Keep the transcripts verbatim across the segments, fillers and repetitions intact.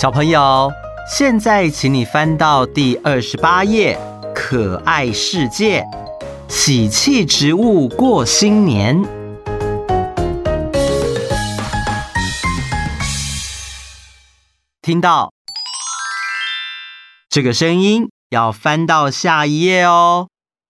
小朋友，现在请你翻到第二十八页，可爱世界，喜气植物过新年。听到这个声音，要翻到下一页哦。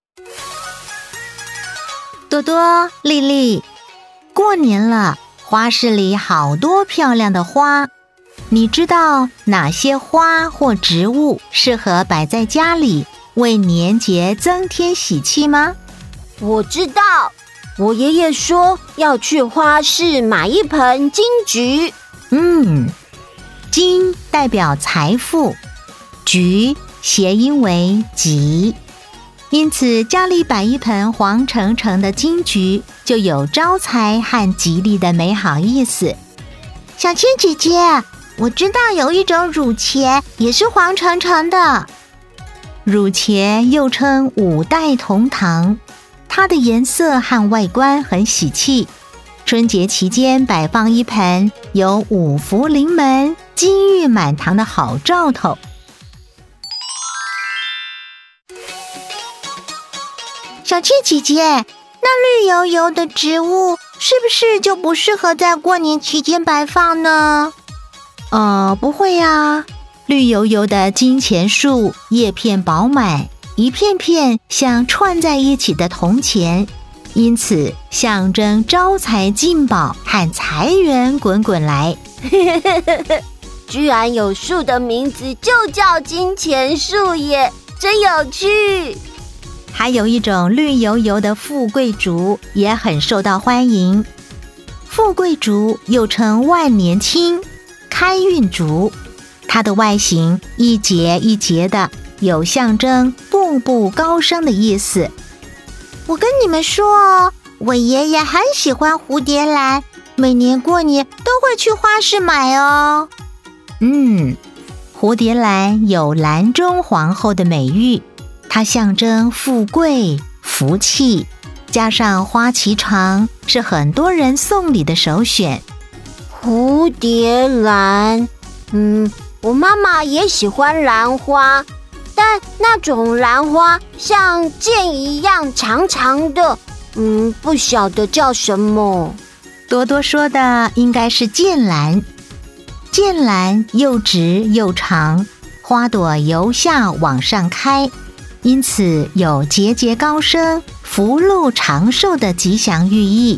多多、丽丽，过年了，花市里好多漂亮的花。你知道哪些花或植物适合摆在家里，为年节增添喜气吗？ 我知道，我爷爷说要去花市买一盆金桔。 嗯，金代表财富，桔谐音为吉，因此家里摆一盆黄澄澄的金桔，就有招财和吉利的美好意思。 小青姐姐，我知道有一种乳茄也是黄澄澄的。 乳茄又称五代同堂，它的颜色和外观很喜气。春节期间摆放一盆，有五福临门、金玉满堂的好兆头。 小青姐姐，那绿油油的植物是不是就不适合在过年期间摆放呢？ 呃，不会啊，绿油油的金钱树叶片饱满，一片片像串在一起的铜钱，因此象征招财进宝和财源滚滚来。 居然有树的名字就叫金钱树耶，真有趣。 还有一种绿油油的富贵竹也很受到欢迎。富贵竹又称万年青、开运竹，它的外形一节一节的，有象征步步高升的意思。 我跟你们说哦，我爷爷很喜欢蝴蝶兰，每年过年都会去花市买哦。 嗯，蝴蝶兰有兰中皇后的美誉，它象征富贵、福气，加上花期长，是很多人送礼的首选。 蝴蝶兰，嗯，我妈妈也喜欢兰花，但那种兰花像剑一样长长的，嗯，不晓得叫什么。 多多说的应该是剑兰。剑兰又直又长，花朵由下往上开，因此有节节高升、福禄长寿的吉祥寓意。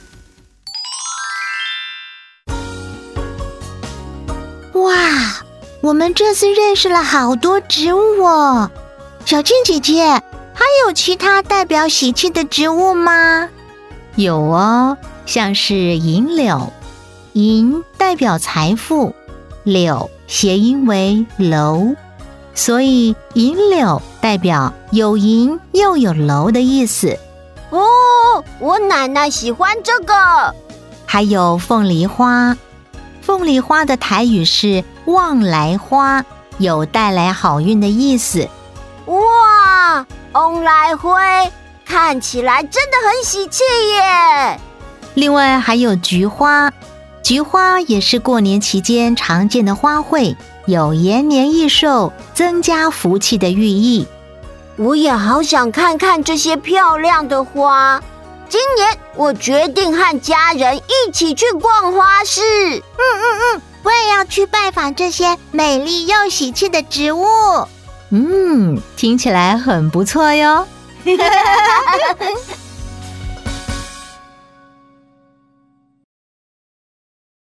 哇，我们这次认识了好多植物哦。小青姐姐，还有其他代表喜气的植物吗？ 有哦，像是银柳，银代表财富，柳谐音为楼，所以银柳代表有银又有楼的意思。 哦，我奶奶喜欢这个。 还有凤梨花，凤梨花的台语是旺来花，有带来好运的意思。 哇，翁来辉，看起来真的很喜气耶。 另外还有菊花，菊花也是过年期间常见的花卉，有延年益寿、增加福气的寓意。 我也好想看看这些漂亮的花。今年我决定和家人一起去逛花市。 嗯嗯嗯，我也要去拜访这些美丽又喜气的植物。 嗯，听起来很不错哟。